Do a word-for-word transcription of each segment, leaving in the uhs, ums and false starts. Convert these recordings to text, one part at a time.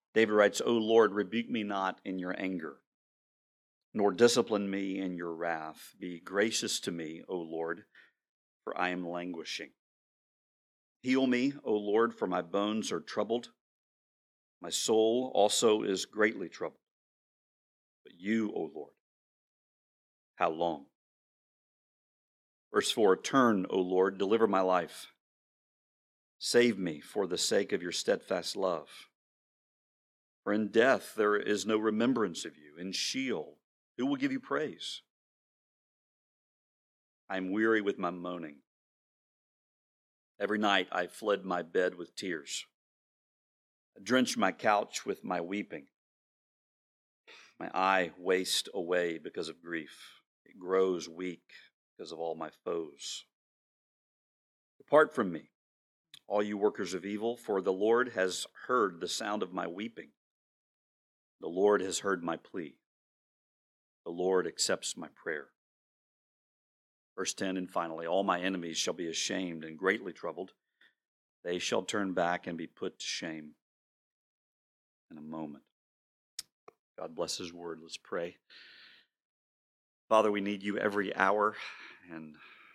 David writes, O Lord, rebuke me not in your anger, nor discipline me in your wrath. Be gracious to me, O Lord, for I am languishing. Heal me, O Lord, for my bones are troubled. My soul also is greatly troubled. But you, O Lord, how long? Verse four, turn, O Lord, deliver my life. Save me for the sake of your steadfast love. For in death there is no remembrance of you. In Sheol, who will give you praise? I am weary with my moaning. Every night I fled my bed with tears. I drenched my couch with my weeping. My eye wastes away because of grief. It grows weak because of all my foes. Depart from me, all you workers of evil, for the Lord has heard the sound of my weeping. The Lord has heard my plea. The Lord accepts my prayer. Verse ten, and finally, all my enemies shall be ashamed and greatly troubled. They shall turn back and be put to shame in a moment. God bless his word. Let's pray. Father, we need you every hour, and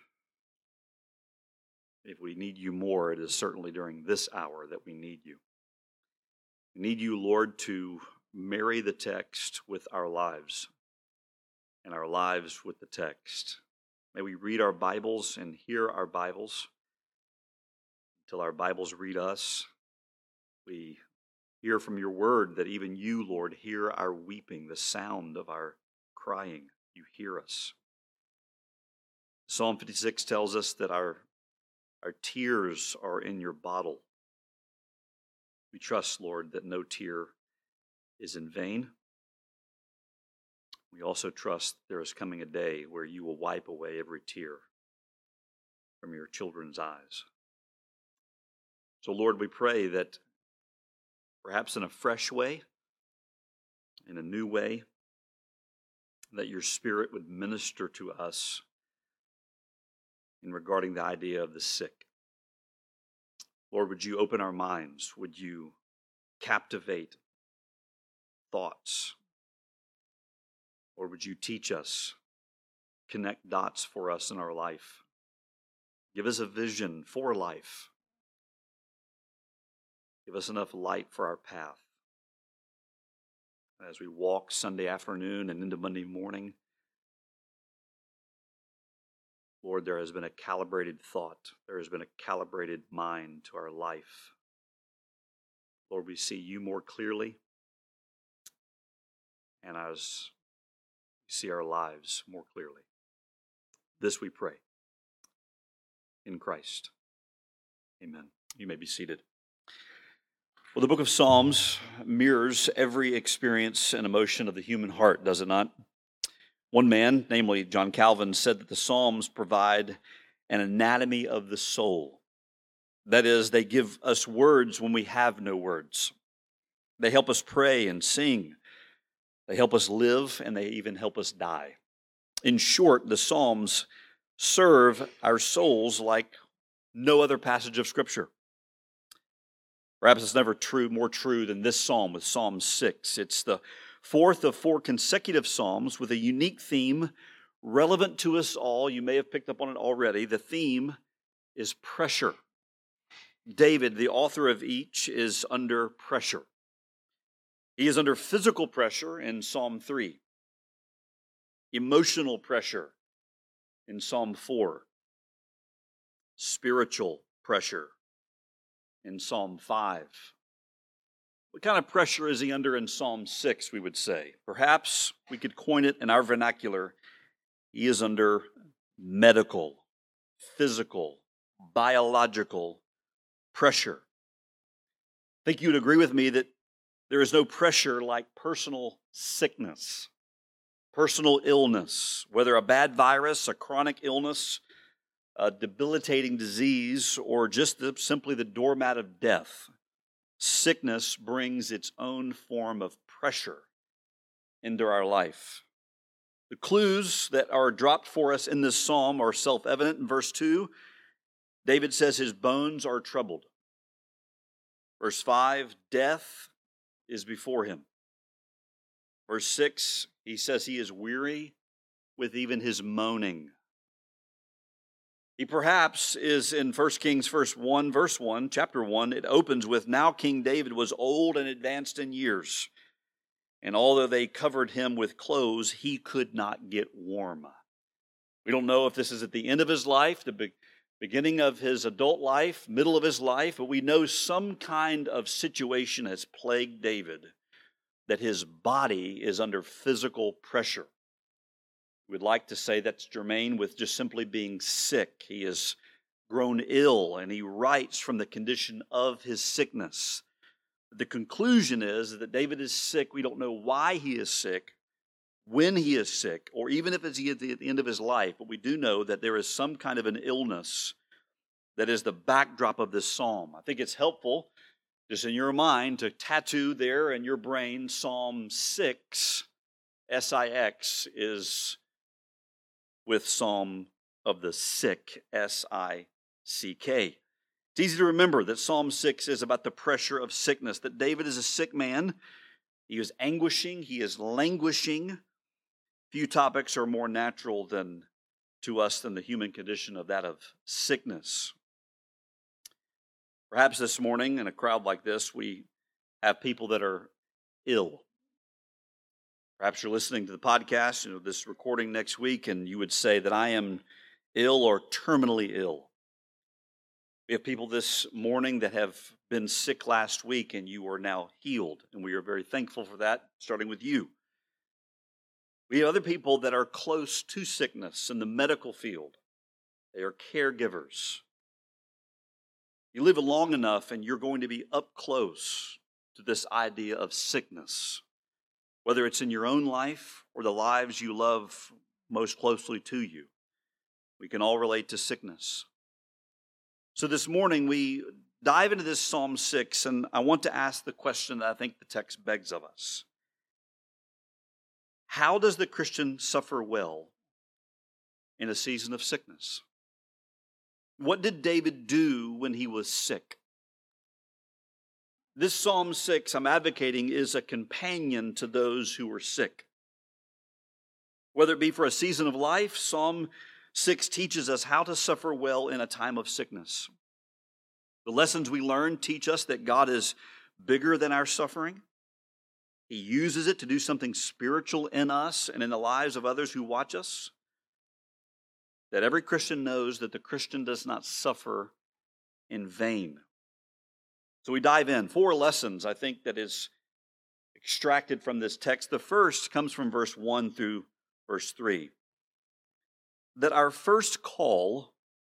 if we need you more, it is certainly during this hour that we need you. We need you, Lord, to marry the text with our lives, and our lives with the text. May we read our Bibles and hear our Bibles until our Bibles read us. We hear from your word that even you, Lord, hear our weeping, the sound of our crying. You hear us. Psalm fifty-six tells us that our, our tears are in your bottle. We trust, Lord, that no tear is in vain. We also trust there is coming a day where you will wipe away every tear from your children's eyes. So, Lord, we pray that perhaps in a fresh way, in a new way, that your Spirit would minister to us in regarding the idea of the sick. Lord, would you open our minds? Would you captivate thoughts? Or would you teach us, connect dots for us in our life? Give us a vision for life. Give us enough light for our path. As we walk Sunday afternoon and into Monday morning, Lord, there has been a calibrated thought. There has been a calibrated mind to our life. Lord, we see you more clearly, and as we see our lives more clearly. This we pray in Christ. Amen. You may be seated. Well, the book of Psalms mirrors every experience and emotion of the human heart, does it not? One man, namely John Calvin, said that the Psalms provide an anatomy of the soul. That is, they give us words when we have no words. They help us pray and sing. They help us live, and they even help us die. In short, the Psalms serve our souls like no other passage of Scripture. Perhaps it's never true, more true than this psalm with Psalm six. It's the fourth of four consecutive psalms with a unique theme relevant to us all. You may have picked up on it already. The theme is pressure. David, the author of each, is under pressure. He is under physical pressure in Psalm three, emotional pressure in Psalm four, spiritual pressure in Psalm five. What kind of pressure is he under in Psalm six, we would say? Perhaps we could coin it in our vernacular. He is under medical, physical, biological pressure. I think you'd agree with me that there is no pressure like personal sickness, personal illness, whether a bad virus, a chronic illness, a debilitating disease, or just the, simply the doormat of death. Sickness brings its own form of pressure into our life. The clues that are dropped for us in this psalm are self-evident. In verse two, David says his bones are troubled. Verse five, death is before him. Verse six, he says he is weary with even his moaning. He perhaps is in First Kings verse one, verse one, chapter one. It opens with, "Now King David was old and advanced in years, and although they covered him with clothes, he could not get warm." We don't know if this is at the end of his life, the be- beginning of his adult life, middle of his life, but we know some kind of situation has plagued David, that his body is under physical pressure. We'd like to say that's germane with just simply being sick. He has grown ill, and he writes from the condition of his sickness. The conclusion is that David is sick. We don't know why he is sick, when he is sick, or even if it's at the end of his life, but we do know that there is some kind of an illness that is the backdrop of this psalm. I think it's helpful, just in your mind, to tattoo there in your brain Psalm six, S I X, is with Psalm of the sick, S I C K. It's easy to remember that Psalm six is about the pressure of sickness, that David is a sick man. He is anguishing, he is languishing. Few topics are more natural than to us than the human condition of that of sickness. Perhaps this morning, in a crowd like this, we have people that are ill. Perhaps you're listening to the podcast, you know, this recording next week, and you would say that I am ill or terminally ill. We have people this morning that have been sick last week, and you are now healed, and we are very thankful for that, starting with you. We have other people that are close to sickness in the medical field. They are caregivers. You live long enough, and you're going to be up close to this idea of sickness, whether it's in your own life or the lives you love most closely to you. We can all relate to sickness. So this morning we dive into this Psalm six, and I want to ask the question that I think the text begs of us. How does the Christian suffer well in a season of sickness? What did David do when he was sick? This Psalm six I'm advocating is a companion to those who were sick. Whether it be for a season of life, Psalm six teaches us how to suffer well in a time of sickness. The lessons we learn teach us that God is bigger than our suffering. He uses it to do something spiritual in us and in the lives of others who watch us. That every Christian knows that the Christian does not suffer in vain. So we dive in. Four lessons, I think, that is extracted from this text. The first comes from verse one through verse three. That our first call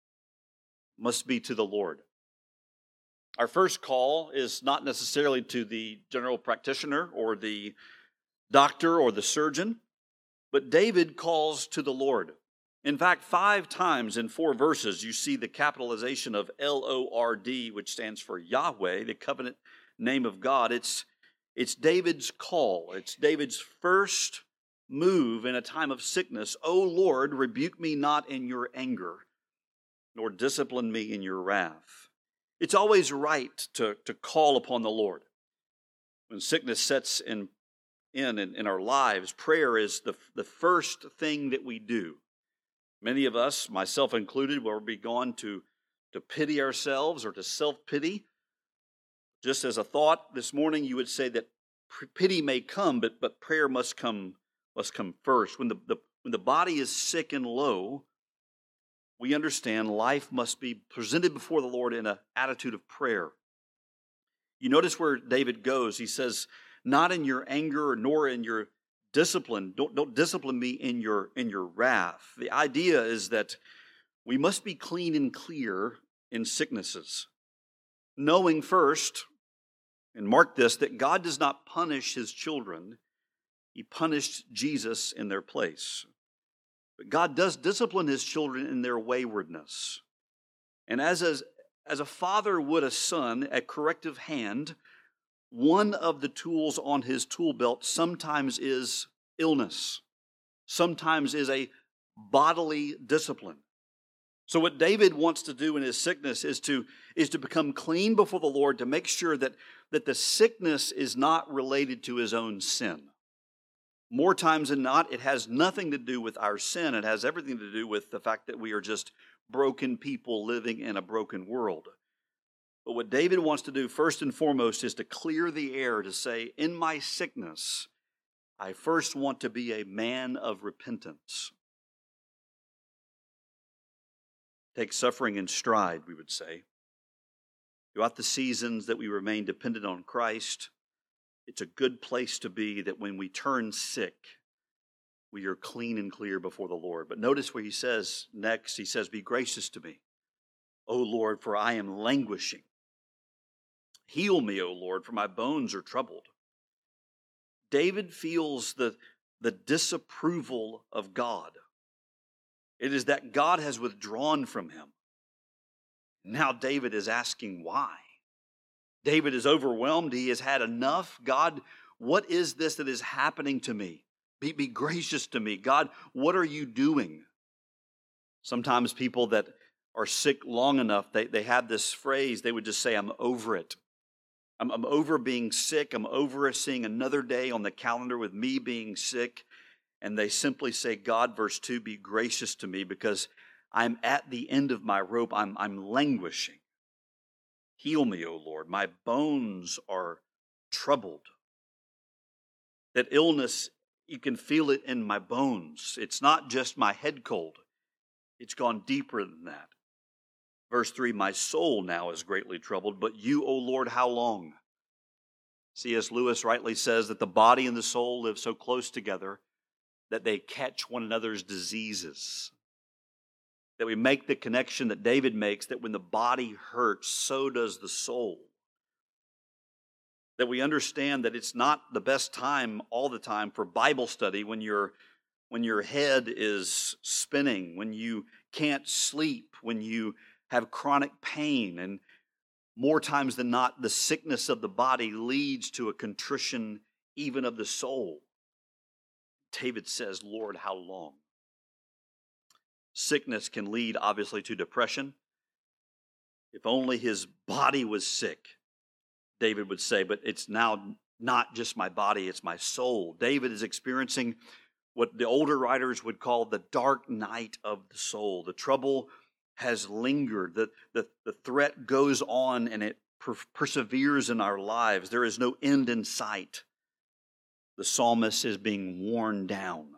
must be to the Lord. Our first call is not necessarily to the general practitioner or the doctor or the surgeon, but David calls to the Lord. In fact, five times in four verses, you see the capitalization of L O R D, which stands for Yahweh, the covenant name of God. It's, it's David's call. It's David's first move in a time of sickness. O Lord, rebuke me not in your anger, nor discipline me in your wrath. It's always right to, to call upon the Lord. When sickness sets in, in, in our lives, prayer is the, the first thing that we do. Many of us, myself included, will be gone to, to pity ourselves or to self-pity. Just as a thought this morning, you would say that pity may come, but, but prayer must come, must come first. When the, the, when the body is sick and low, we understand life must be presented before the Lord in an attitude of prayer. You notice where David goes. He says, not in your anger nor in your discipline. Don't, don't discipline me in your, in your wrath. The idea is that we must be clean and clear in sicknesses, knowing first, and mark this, that God does not punish his children. He punished Jesus in their place. But God does discipline his children in their waywardness. And as a, as a father would a son, a corrective hand, one of the tools on his tool belt sometimes is illness. Sometimes is a bodily discipline. So what David wants to do in his sickness is to, is to become clean before the Lord, to make sure that, that the sickness is not related to his own sin. More times than not, it has nothing to do with our sin. It has everything to do with the fact that we are just broken people living in a broken world. But what David wants to do first and foremost is to clear the air, to say, in my sickness, I first want to be a man of repentance. Take suffering in stride, we would say. Throughout the seasons that we remain dependent on Christ, it's a good place to be that when we turn sick, we are clean and clear before the Lord. But notice where he says next, he says, be gracious to me, O Lord, for I am languishing. Heal me, O Lord, for my bones are troubled. David feels the, the disapproval of God. It is that God has withdrawn from him. Now David is asking why. David is overwhelmed. He has had enough. God, what is this that is happening to me? Be, be gracious to me. God, what are you doing? Sometimes people that are sick long enough, they, they have this phrase, they would just say, I'm over it. I'm, I'm over being sick. I'm over seeing another day on the calendar with me being sick. And they simply say, God, verse two, be gracious to me because I'm at the end of my rope. I'm, I'm languishing. Heal me, O Lord. My bones are troubled. That illness, you can feel it in my bones. It's not just my head cold. It's gone deeper than that. Verse three, my soul now is greatly troubled, but you, O Lord, how long? C S Lewis rightly says that the body and the soul live so close together that they catch one another's diseases. That we make the connection that David makes, that when the body hurts, so does the soul. That we understand that it's not the best time all the time for Bible study when your when your head is spinning, when you can't sleep, when you have chronic pain. And more times than not, the sickness of the body leads to a contrition even of the soul. David says, Lord, how long? Sickness can lead, obviously, to depression. If only his body was sick, David would say, but it's now not just my body, it's my soul. David is experiencing what the older writers would call the dark night of the soul. The trouble has lingered. The, the, the threat goes on and it per- perseveres in our lives. There is no end in sight. The psalmist is being worn down.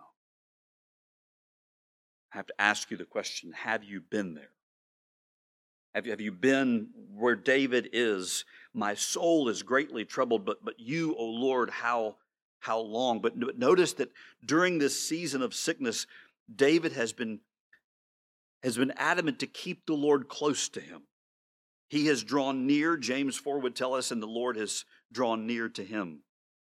I have to ask you the question, have you been there? Have you, have you been where David is? My soul is greatly troubled, but, but you, O Lord, how, how long? But, but notice that during this season of sickness, David has been, has been adamant to keep the Lord close to him. He has drawn near, James four would tell us, and the Lord has drawn near to him.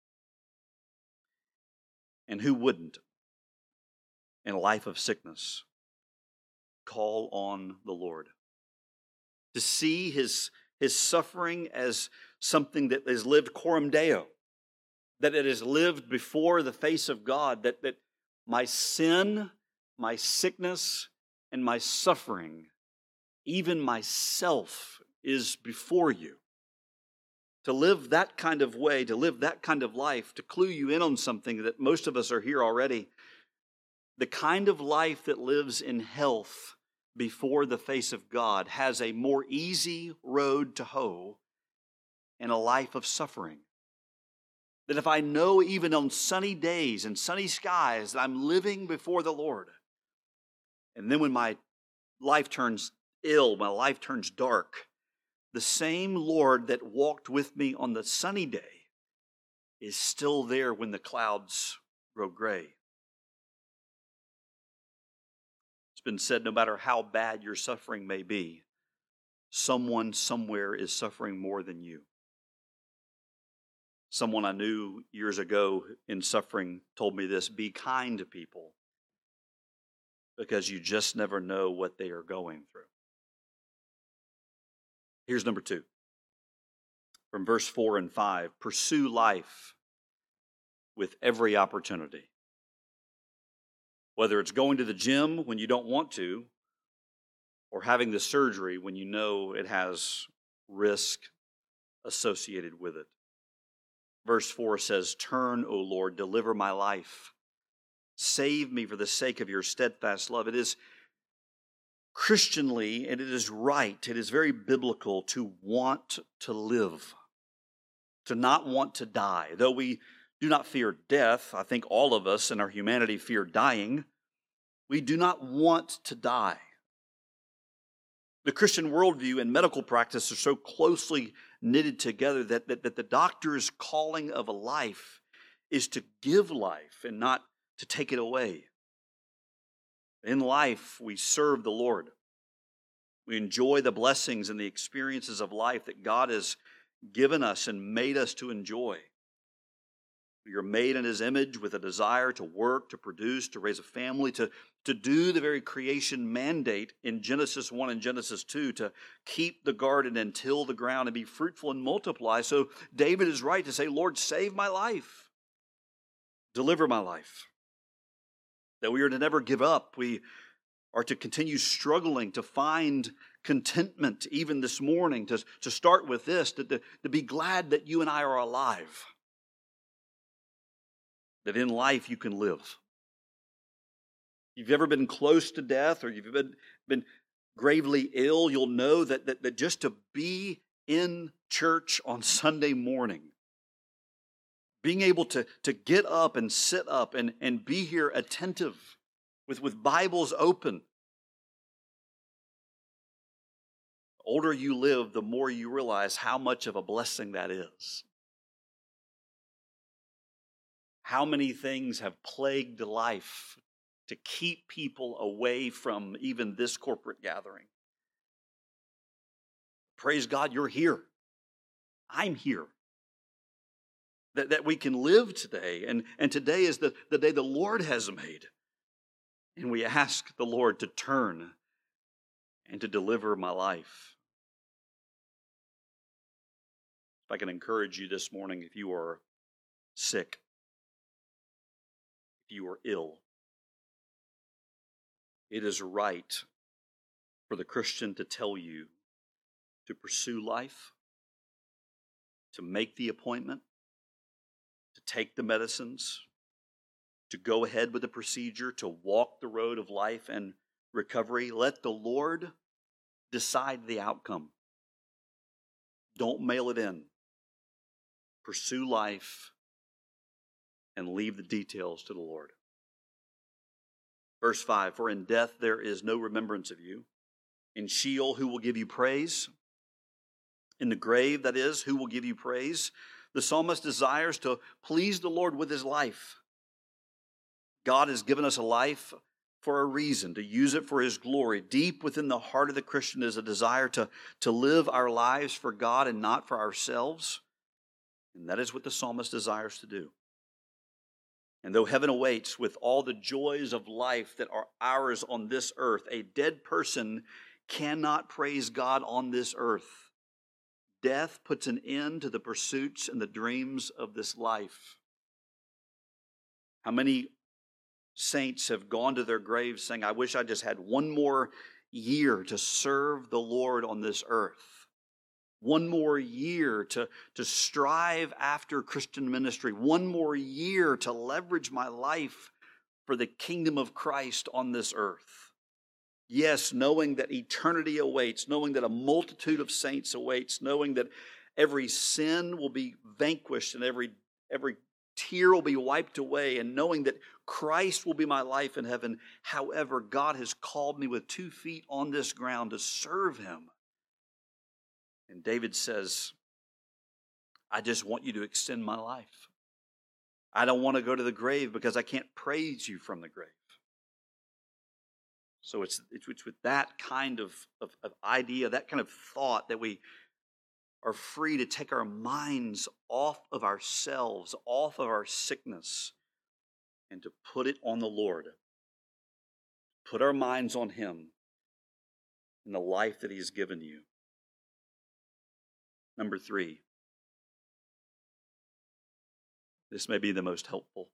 And who wouldn't? In a life of sickness, call on the Lord. To see his, his suffering as something that is lived coram Deo, that it is lived before the face of God, that, that my sin, my sickness, and my suffering, even myself, is before you. To live that kind of way, to live that kind of life, to clue you in on something that most of us are here already, the kind of life that lives in health before the face of God has a more easy road to hoe in a life of suffering. That if I know even on sunny days and sunny skies that I'm living before the Lord, and then when my life turns ill, my life turns dark, the same Lord that walked with me on the sunny day is still there when the clouds grow gray. Been said, no matter how bad your suffering may be, someone somewhere is suffering more than you. Someone I knew years ago in suffering told me this: be kind to people because you just never know what they are going through. Here's number two. From verse four and five, pursue life with every opportunity. Whether it's going to the gym when you don't want to, or having the surgery when you know it has risk associated with it. Verse four says, "Turn, O Lord, deliver my life. Save me for the sake of your steadfast love." It is Christianly, and it is right, it is very biblical to want to live, to not want to die. Though we do not fear death, I think all of us in our humanity fear dying, we do not want to die. The Christian worldview and medical practice are so closely knitted together that, that, that the doctor's calling of a life is to give life and not to take it away. In life, we serve the Lord. We enjoy the blessings and the experiences of life that God has given us and made us to enjoy. We are made in His image with a desire to work, to produce, to raise a family, to, to do the very creation mandate in Genesis one and Genesis two, to keep the garden and till the ground and be fruitful and multiply. So David is right to say, "Lord, save my life. Deliver my life." That we are to never give up. We are to continue struggling to find contentment even this morning, to, to start with this, to, to, to be glad that you and I are alive. That in life you can live. If you've ever been close to death or you've been, been gravely ill, you'll know that, that, that just to be in church on Sunday morning, being able to, to get up and sit up and, and be here attentive with, with Bibles open. The older you live, the more you realize how much of a blessing that is. How many things have plagued life to keep people away from even this corporate gathering? Praise God, you're here. I'm here. That, that we can live today. And, and today is the, the day the Lord has made. And we ask the Lord to turn and to deliver my life. If I can encourage you this morning, if you are sick, if you are ill, it is right for the Christian to tell you to pursue life, to make the appointment, to take the medicines, to go ahead with the procedure, to walk the road of life and recovery. Let the Lord decide the outcome. Don't mail it in. Pursue life and leave the details to the Lord. Verse five, "For in death there is no remembrance of you. In Sheol, who will give you praise? In the grave, that is, who will give you praise?" The psalmist desires to please the Lord with his life. God has given us a life for a reason, to use it for His glory. Deep within the heart of the Christian is a desire to, to live our lives for God and not for ourselves. And that is what the psalmist desires to do. And though heaven awaits with all the joys of life that are ours on this earth, a dead person cannot praise God on this earth. Death puts an end to the pursuits and the dreams of this life. How many saints have gone to their graves saying, "I wish I just had one more year to serve the Lord on this earth. One more year to, to strive after Christian ministry. One more year to leverage my life for the kingdom of Christ on this earth." Yes, knowing that eternity awaits, knowing that a multitude of saints awaits, knowing that every sin will be vanquished and every, every tear will be wiped away, and knowing that Christ will be my life in heaven. However, God has called me with two feet on this ground to serve Him. And David says, "I just want you to extend my life. I don't want to go to the grave because I can't praise you from the grave." So it's, it's, it's with that kind of, of, of idea, that kind of thought, that we are free to take our minds off of ourselves, off of our sickness, and to put it on the Lord. Put our minds on Him and the life that He's given you. Number three, this may be the most helpful.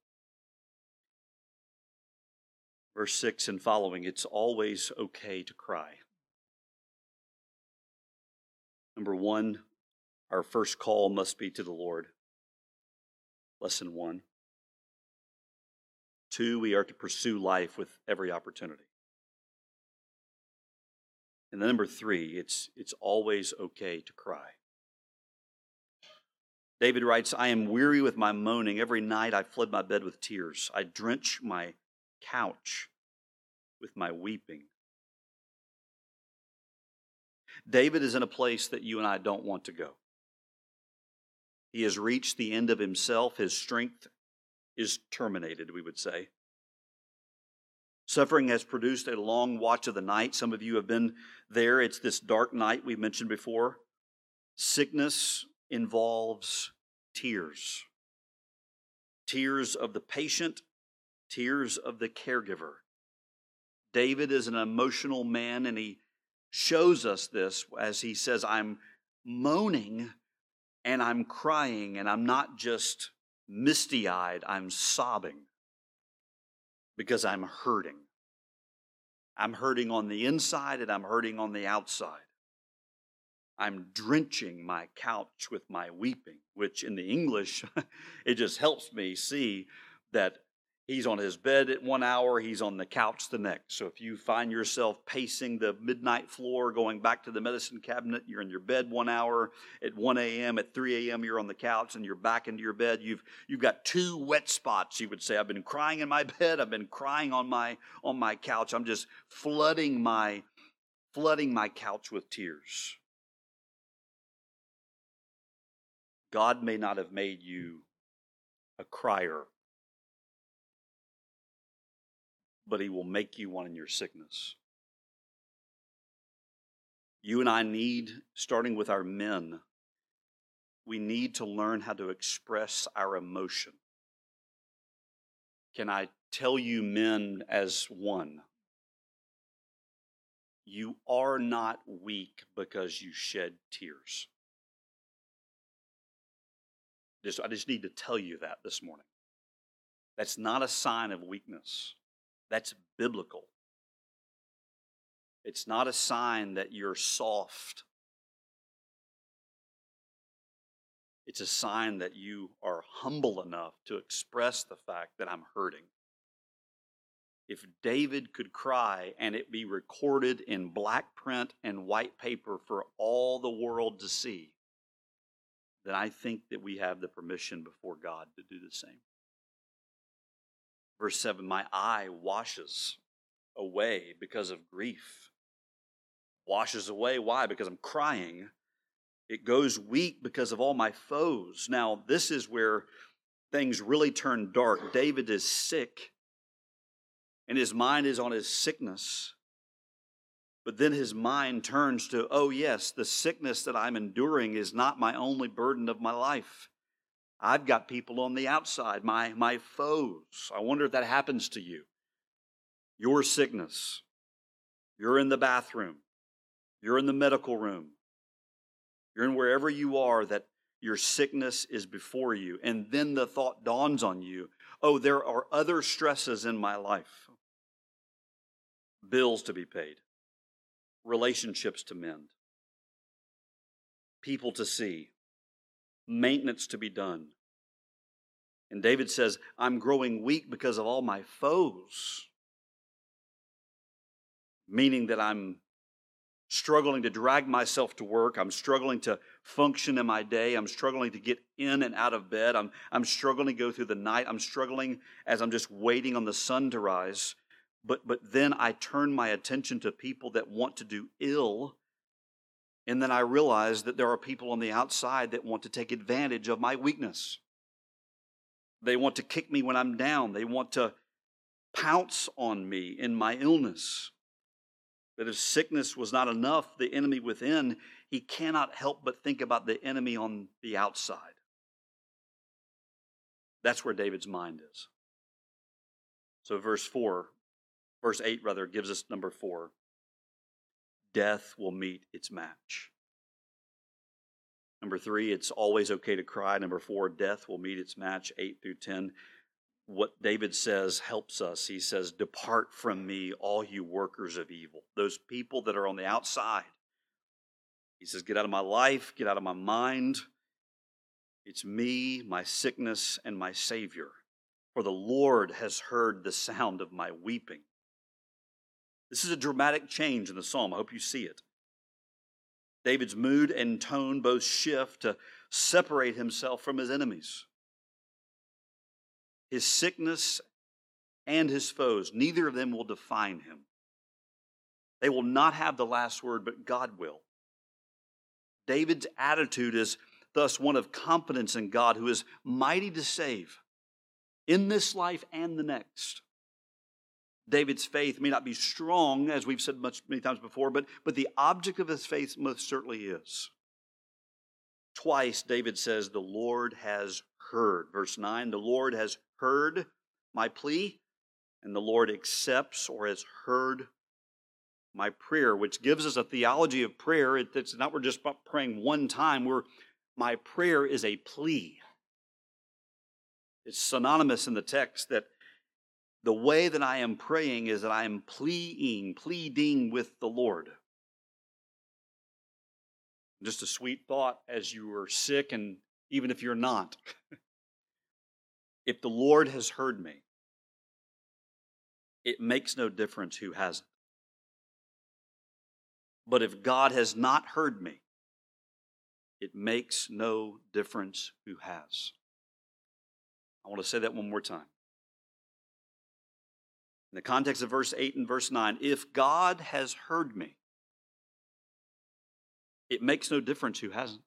Verse six and following, "It's always okay to cry." Number one, our first call must be to the Lord. Lesson one. Two, we are to pursue life with every opportunity. And then number three, it's, it's always okay to cry. David writes, I am weary with my moaning. Every night I flood my bed with tears. I drench my couch with my weeping. David is in a place that you and I don't want to go. He has reached the end of himself. His strength is terminated, we would say. Suffering has produced a long watch of the night. Some of you have been there. It's this dark night we mentioned before. Sickness involves tears. Tears of the patient, tears of the caregiver. David is an emotional man, and he shows us this as he says, I'm moaning and I'm crying, and I'm not just misty-eyed, I'm sobbing because I'm hurting. I'm hurting on the inside and I'm hurting on the outside. I'm drenching my couch with my weeping, which in the English, it just helps me see that he's on his bed at one hour, he's on the couch the next. So if you find yourself pacing the midnight floor, going back to the medicine cabinet, you're in your bed one hour, at one a.m., at three a.m., you're on the couch and you're back into your bed. You've you've got two wet spots, you would say. I've been crying in my bed, I've been crying on my on my couch. I'm just flooding my flooding my couch with tears. God may not have made you a crier, but he will make you one in your sickness. You and I need, starting with our men, we need to learn how to express our emotion. Can I tell you, men, as one, you are not weak because you shed tears. Just, I just need to tell you that this morning. That's not a sign of weakness. That's biblical. It's not a sign that you're soft. It's a sign that you are humble enough to express the fact that I'm hurting. If David could cry and it be recorded in black print and white paper for all the world to see, then I think that we have the permission before God to do the same. Verse seven, my eye washes away because of grief. Washes away, why? Because I'm crying. It goes weak because of all my foes. Now, this is where things really turn dark. David is sick, and his mind is on his sickness. But then his mind turns to, oh yes, the sickness that I'm enduring is not my only burden of my life. I've got people on the outside, my, my foes. I wonder if that happens to you. Your sickness. You're in the bathroom. You're in the medical room. You're in wherever you are that your sickness is before you. And then the thought dawns on you, oh, there are other stresses in my life. Bills to be paid. Relationships to mend. People to see. Maintenance to be done. And David says, I'm growing weak because of all my foes. Meaning that I'm struggling to drag myself to work. I'm struggling to function in my day. I'm struggling to get in and out of bed. I'm, I'm struggling to go through the night. I'm struggling as I'm just waiting on the sun to rise. But, but then I turn my attention to people that want to do ill. And then I realize that there are people on the outside that want to take advantage of my weakness. They want to kick me when I'm down. They want to pounce on me in my illness. That if sickness was not enough, the enemy within, he cannot help but think about the enemy on the outside. That's where David's mind is. So verse four, verse eight rather, gives us number four. Death will meet its match. Number three, it's always okay to cry. Number four, death will meet its match. Eight through ten. What David says helps us. He says, depart from me, all you workers of evil. Those people that are on the outside. He says, get out of my life, get out of my mind. It's me, my sickness, and my Savior. For the Lord has heard the sound of my weeping. This is a dramatic change in the psalm. I hope you see it. David's mood and tone both shift to separate himself from his enemies. His sickness and his foes, neither of them will define him. They will not have the last word, but God will. David's attitude is thus one of confidence in God, who is mighty to save in this life and the next. David's faith may not be strong, as we've said much many times before, but, but the object of his faith most certainly is. Twice David says, the Lord has heard. Verse nine, the Lord has heard my plea, and the Lord accepts or has heard my prayer, which gives us a theology of prayer. It's not we're just praying one time. We're, my prayer is a plea. It's synonymous in the text that the way that I am praying is that I am pleading, pleading with the Lord. Just a sweet thought as you are sick, and even if you're not. If the Lord has heard me, it makes no difference who hasn't. But if God has not heard me, it makes no difference who has. I want to say that one more time. In the context of verse eight and verse nine, if God has heard me, it makes no difference who hasn't.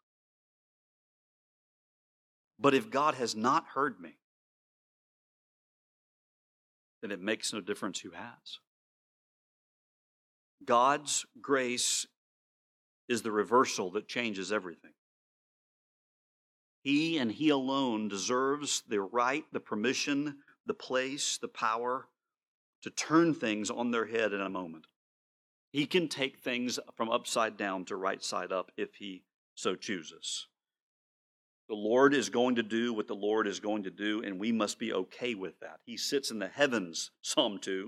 But if God has not heard me, then it makes no difference who has. God's grace is the reversal that changes everything. He and He alone deserves the right, the permission, the place, the power to turn things on their head in a moment. He can take things from upside down to right side up if He so chooses. The Lord is going to do what the Lord is going to do, and we must be okay with that. He sits in the heavens, Psalm two,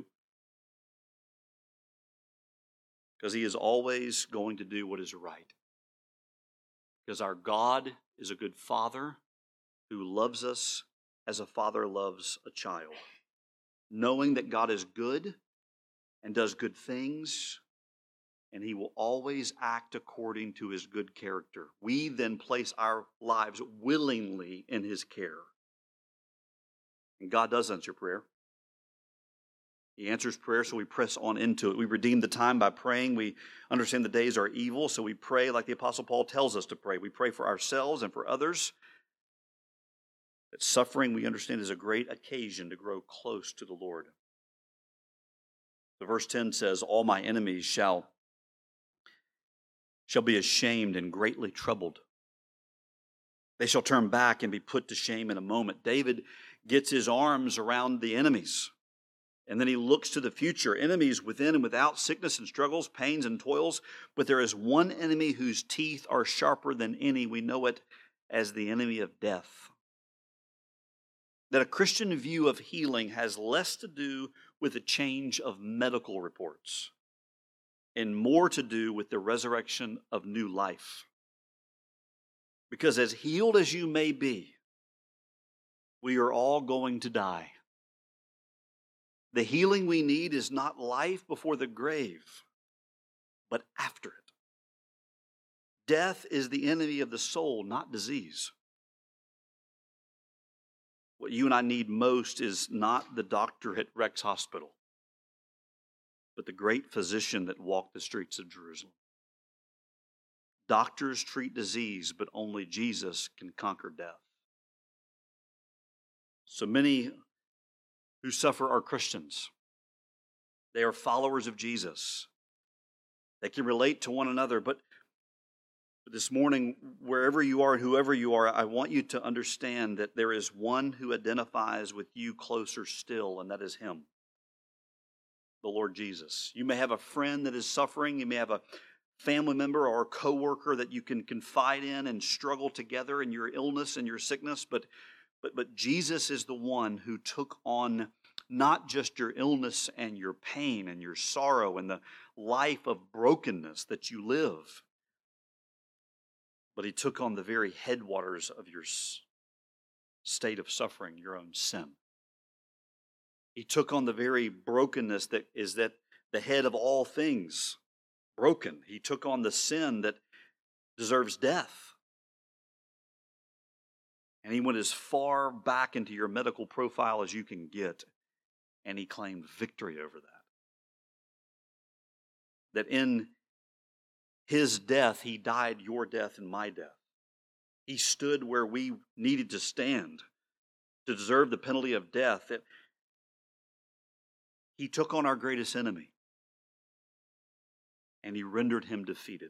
because He is always going to do what is right. Because our God is a good Father who loves us as a father loves a child. Knowing that God is good and does good things, and He will always act according to His good character. We then place our lives willingly in His care. And God does answer prayer. He answers prayer, so we press on into it. We redeem the time by praying. We understand the days are evil, so we pray like the Apostle Paul tells us to pray. We pray for ourselves and for others. That suffering, we understand, is a great occasion to grow close to the Lord. The verse ten says, all my enemies shall, shall be ashamed and greatly troubled. They shall turn back and be put to shame in a moment. David gets his arms around the enemies. And then he looks to the future, enemies within and without, sickness and struggles, pains and toils. But there is one enemy whose teeth are sharper than any. We know it as the enemy of death. That a Christian view of healing has less to do with a change of medical reports and more to do with the resurrection of new life. Because as healed as you may be, we are all going to die. The healing we need is not life before the grave, but after it. Death is the enemy of the soul, not disease. What you and I need most is not the doctor at Rex Hospital, but the great physician that walked the streets of Jerusalem. Doctors treat disease, but only Jesus can conquer death. So many who suffer are Christians. They are followers of Jesus. They can relate to one another, but this morning, wherever you are and whoever you are, I want you to understand that there is one who identifies with you closer still, and that is Him, the Lord Jesus. You may have a friend that is suffering. You may have a family member or a coworker that you can confide in and struggle together in your illness and your sickness, but but but Jesus is the one who took on not just your illness and your pain and your sorrow and the life of brokenness that you live. but he took on the very headwaters of your s- state of suffering, your own sin. He took on the very brokenness that is that the head of all things, broken. He took on the sin that deserves death. And he went as far back into your medical profile as you can get, and he claimed victory over that. That in his death, he died your death and my death. He stood where we needed to stand to deserve the penalty of death. That he took on our greatest enemy, and he rendered him defeated.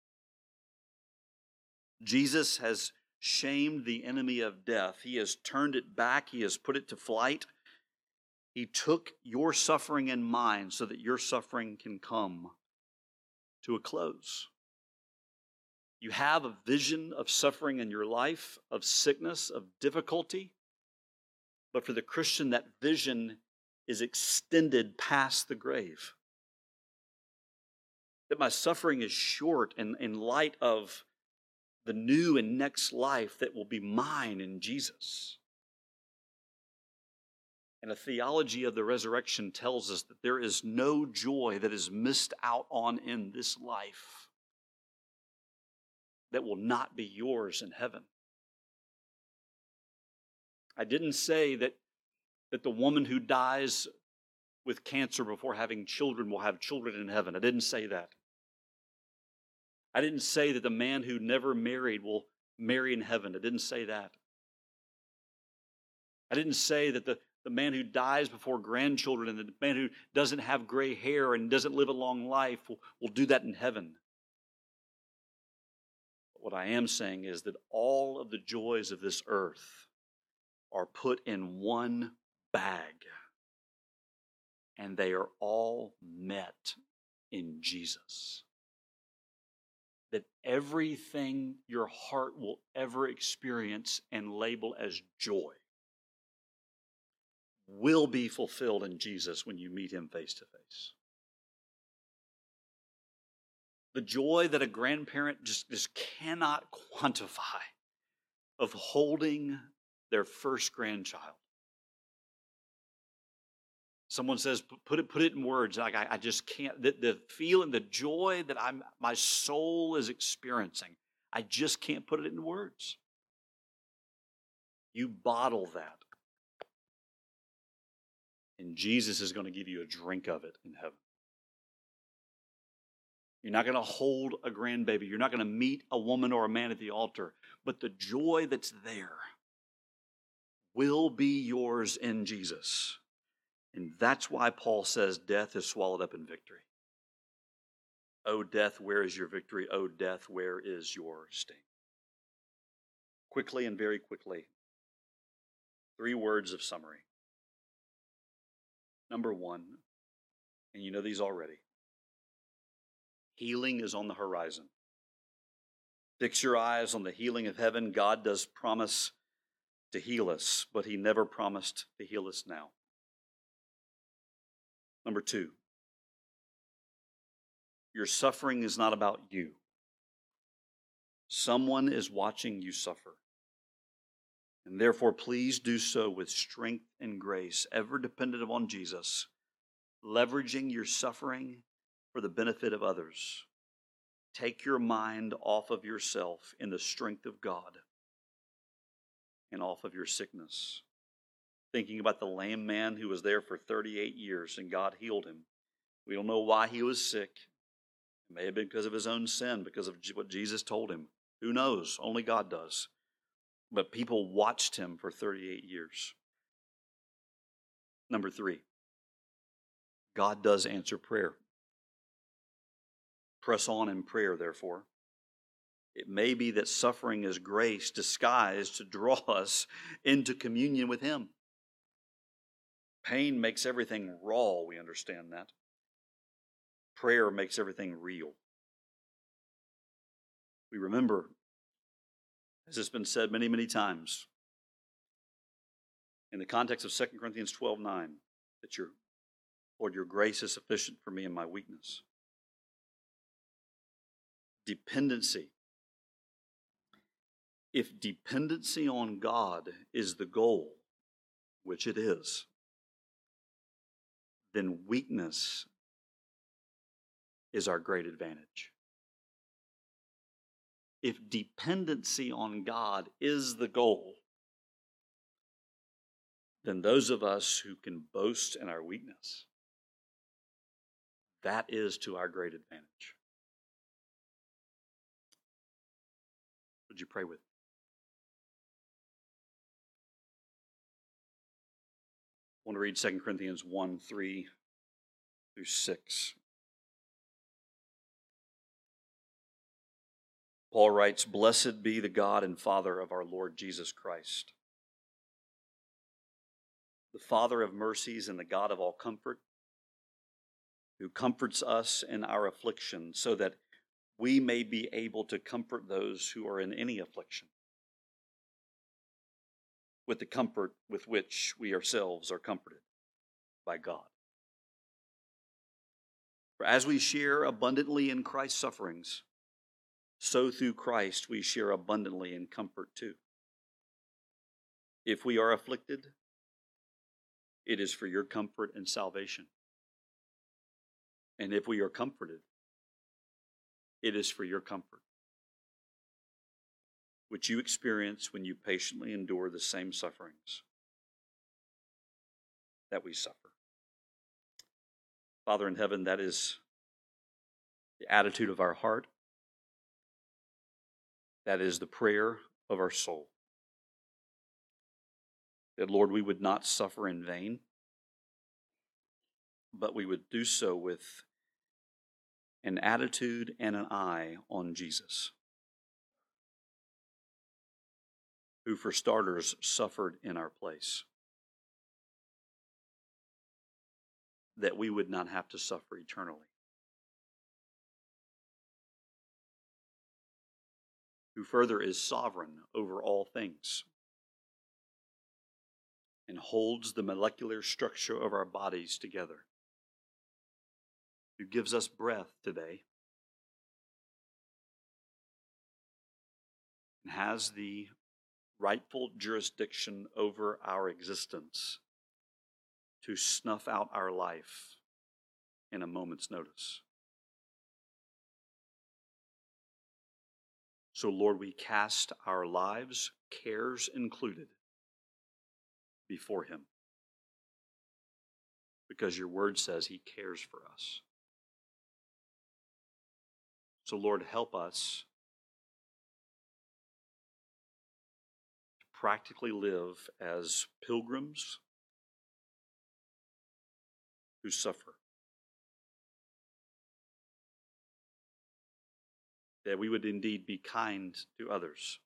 Jesus has shamed the enemy of death. He has turned it back. He has put it to flight. He took your suffering and mine so that your suffering can come to a close. You have a vision of suffering in your life, of sickness, of difficulty. But for the Christian, that vision is extended past the grave. That my suffering is short in, in light of the new and next life that will be mine in Jesus. And a theology of the resurrection tells us that there is no joy that is missed out on in this life that will not be yours in heaven. I didn't say that, that the woman who dies with cancer before having children will have children in heaven. I didn't say that. I didn't say that the man who never married will marry in heaven. I didn't say that. I didn't say that the, the man who dies before grandchildren and the man who doesn't have gray hair and doesn't live a long life will, will do that in heaven. But what I am saying is that all of the joys of this earth are put in one bag, and they are all met in Jesus. That everything your heart will ever experience and label as joy will be fulfilled in Jesus when you meet him face to face. The joy that a grandparent just, just cannot quantify of holding their first grandchild. Someone says, put it, put it in words. Like I, I just can't. The, the feeling, the joy that I'm, my soul is experiencing, I just can't put it in words. You bottle that, and Jesus is going to give you a drink of it in heaven. You're not going to hold a grandbaby. You're not going to meet a woman or a man at the altar. But the joy that's there will be yours in Jesus. And that's why Paul says death is swallowed up in victory. O death, where is your victory? O death, where is your sting? Quickly and very quickly, three words of summary. Number one, and you know these already, healing is on the horizon. Fix your eyes on the healing of heaven. God does promise to heal us, but he never promised to heal us now. Number two, your suffering is not about you. Someone is watching you suffer. And therefore, please do so with strength and grace, ever dependent upon Jesus, leveraging your suffering for the benefit of others. Take your mind off of yourself in the strength of God and off of your sickness. Thinking about the lame man who was there for thirty-eight years and God healed him. We don't know why he was sick. It may have been because of his own sin, because of what Jesus told him. Who knows? Only God does. But people watched him for thirty-eight years. Number three, God does answer prayer. Press on in prayer, therefore. It may be that suffering is grace disguised to draw us into communion with him. Pain makes everything raw, we understand that. Prayer makes everything real. We remember, as has been said many, many times, in the context of Second Corinthians twelve nine, that your, Lord, your grace is sufficient for me in my weakness. Dependency If dependency on God is the goal, which it is, then weakness is our great advantage. If dependency on God is the goal, then those of us who can boast in our weakness, that is to our great advantage. Would you pray with me? I want to read Second Corinthians one, three through six. Paul writes, "Blessed be the God and Father of our Lord Jesus Christ, the Father of mercies and the God of all comfort, who comforts us in our affliction, so that we may be able to comfort those who are in any affliction with the comfort with which we ourselves are comforted by God. For as we share abundantly in Christ's sufferings, so through Christ we share abundantly in comfort too. If we are afflicted, it is for your comfort and salvation. And if we are comforted, it is for your comfort, which you experience when you patiently endure the same sufferings that we suffer." Father in heaven, that is the attitude of our heart. That is the prayer of our soul. That, Lord, we would not suffer in vain, but we would do so with an attitude and an eye on Jesus, who, for starters, suffered in our place, that we would not have to suffer eternally, who further is sovereign over all things and holds the molecular structure of our bodies together, who gives us breath today and has the rightful jurisdiction over our existence to snuff out our life in a moment's notice. So, Lord, we cast our lives, cares included, before him, because your word says he cares for us. So, Lord, help us to practically live as pilgrims who suffer, that we would indeed be kind to others,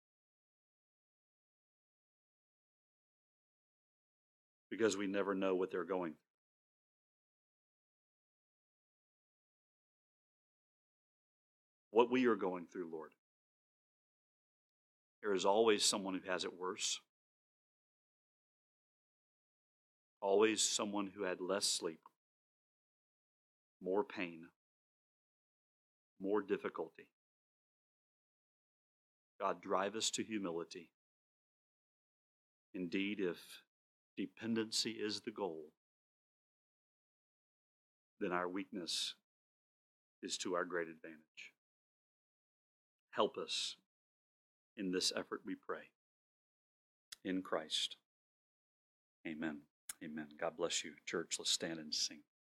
because we never know what they're going through. What we are going through, Lord, there is always someone who has it worse, always someone who had less sleep, more pain, more difficulty. God, drive us to humility. Indeed, if dependency is the goal, then our weakness is to our great advantage. Help us in this effort, we pray. In Christ. Amen. Amen. God bless you, church. Let's stand and sing.